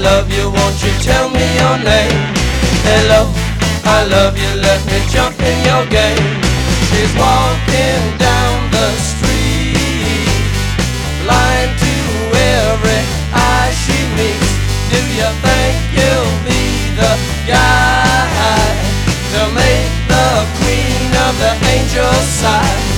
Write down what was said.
love you, won't you tell me your name? Hello, I love you, let me jump in your game. She's walking down the street, blind to every eye she meets. Do you think you'll be the guy to make the queen of the angels sigh?